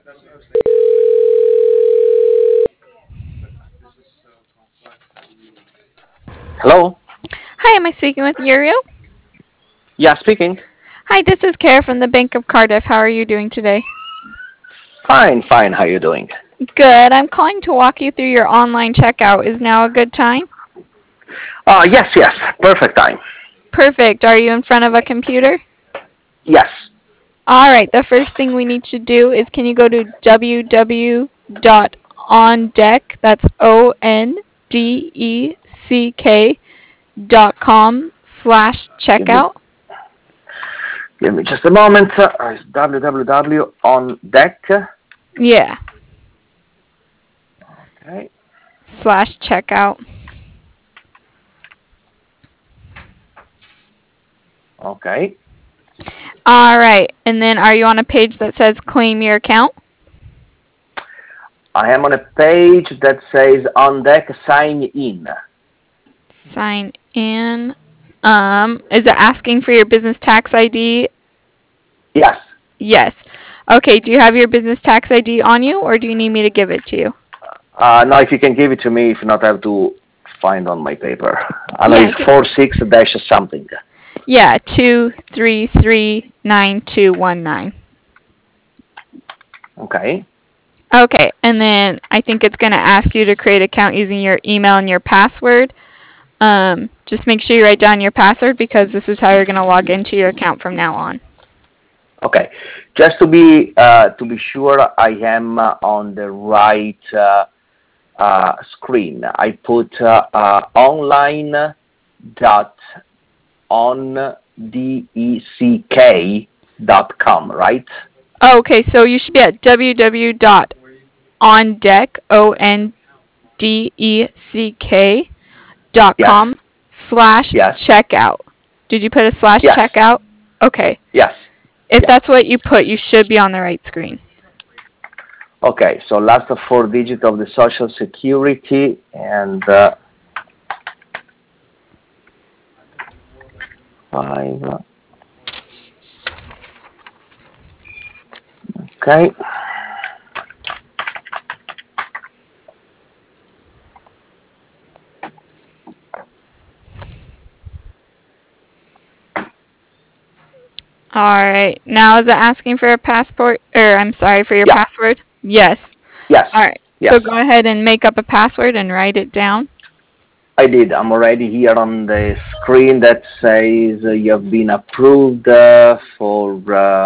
Hello? Hi, am I speaking with Uriel? Yeah, speaking. Hi, this is Kara from the Bank of Cardiff. How are you doing today? Fine, fine. How you doing? Good. I'm calling to walk you through your online checkout. Is now a good time? Yes, yes. Perfect time. Perfect. Are you in front of a computer? Yes. All right. The first thing we need to do is can you go to www.ondeck, that's ondeck.com/checkout? Give me just a moment. It's www on deck. Yeah, Okay. slash checkout. Okay. All right. And then are you on a page that says claim your account? I am on a page that says on deck sign in. Sign in. Is it asking for your business tax ID? Yes. Yes. Okay, do you have your business tax ID on you or do you need me to give it to you? Now, if you can give it to me, if not, I have to find on my paper. I know Yeah, it's 46 dash something. yeah, 2339219. Okay. Okay, and then I think it's going to ask you to create an account using your email and your password. Just make sure you write down your password because this is how you're going to log into your account from now on. Okay. Just to be sure, I am on the right screen. I put online dot on deck.com, right? Okay, so you should be at www.ondeck, ONDECK, dot Yes. com slash Yes. checkout. Did you put a slash Yes. checkout? Okay. Yes. If Yes. that's what you put, you should be on the right screen. Okay. So last four digits of the social security and five. Okay. All right. Now is it asking for a passport or I'm sorry for your Yeah. password? Yes. Yes. All right. Yes. So go ahead and make up a password and write it down. I did. I'm already here on the screen that says you have been approved for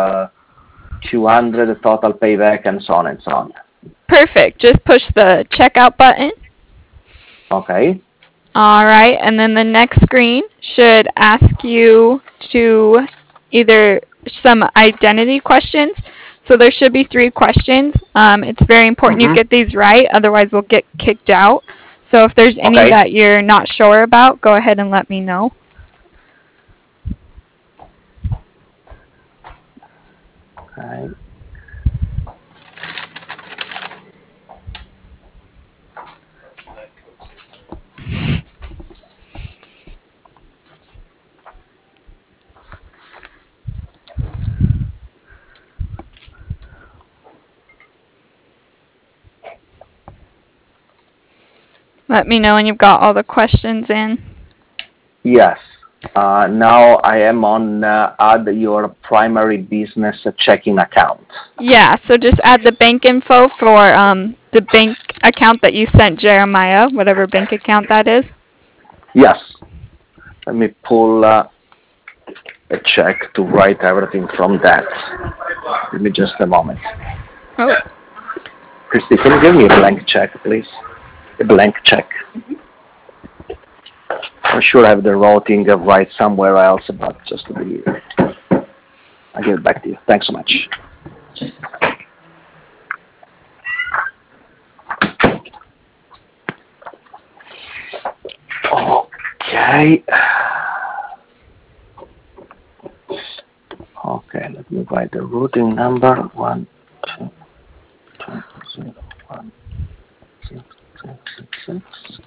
200 total payback and so on and so on. Perfect. Just push the checkout button. Okay. All right. And then the next screen should ask you to either some identity questions. So there should be 3 questions. It's very important you Mm-hmm. get these right, otherwise we'll get kicked out. So if there's any Okay. that you're not sure about, go ahead and let me know. Okay. Let me know when you've got all the questions in. Yes. Now I am on add your primary business checking account. Yeah, so just add the bank info for the bank account that you sent Jeremiah, whatever bank account that is. Yes. Let me pull a check to write everything from that. Give me just a moment. Oh, Christy, can you give me a blank check, please? A blank check. I'm sure I have the routing right somewhere else, but just to be, I'll give it back to you. Thanks so much. Okay. Okay, let me write the routing number. 1, 2, 2, 0, 1, 6, 6, 6, 6.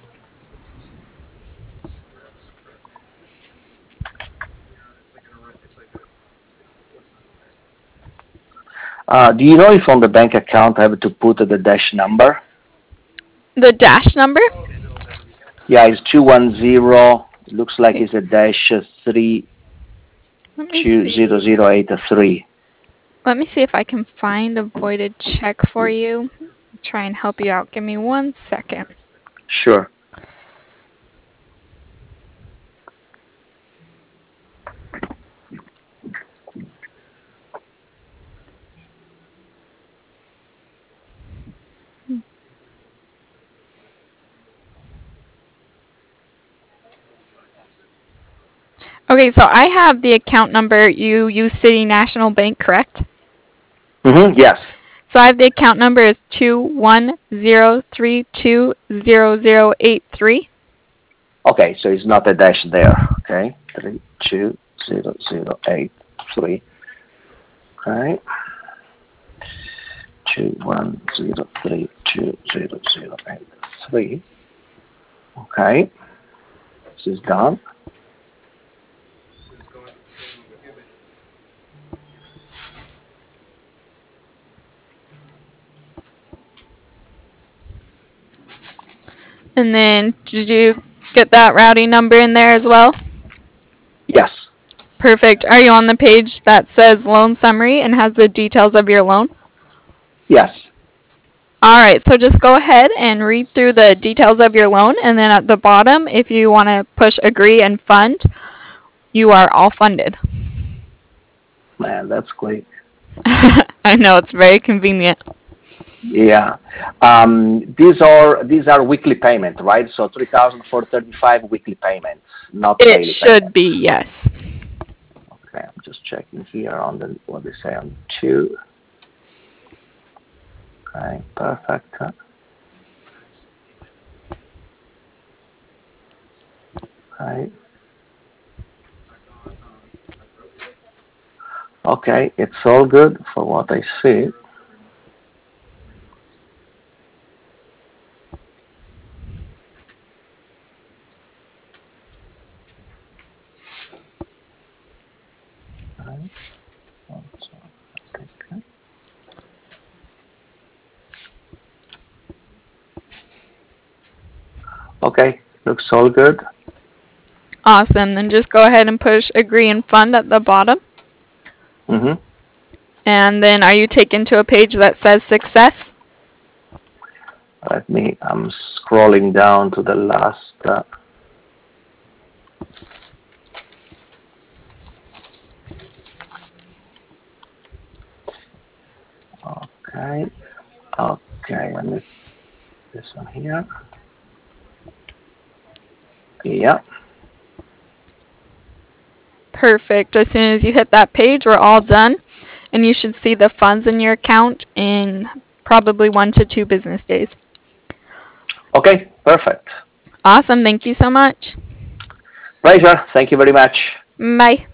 Do you know if on the bank account I have to put the dash number? The dash number? Yeah, it's 210. Looks like it's a dash three Let me two see. zero zero eight three. Let me see if I can find a voided check for you. Try and help you out. Give me 1 second. Sure. Okay, so I have the account number. You use City National Bank, correct? Yes. So I have the account number is 210320083. Okay, so it's not a dash there. Okay, 320083. Okay, 210320083. Okay, this is done. And then did you get that routing number in there as well? Yes. Perfect. Are you on the page that says loan summary and has the details of your loan? Yes. Alright, so just go ahead and read through the details of your loan, and then at the bottom, if you want to push agree and fund, you are all funded. Man, that's quick. I know, it's very convenient. Yeah. These are weekly payments, right? So 3,435 weekly payments, not It daily should payments. be, yes. Okay, I'm just checking here on the what they say on 2. Okay, perfect. Okay. Okay, it's all good for what I see. Okay, looks all good. Awesome. Then just go ahead and push agree and fund at the bottom. Mm-hmm. And then are you taken to a page that says success? I'm scrolling down to the last. Okay, okay, and this one here. Yeah. Perfect. As soon as you hit that page, we're all done. And you should see the funds in your account in probably 1 to 2 business days. Okay, perfect. Awesome. Thank you so much. Pleasure. Thank you very much. Bye.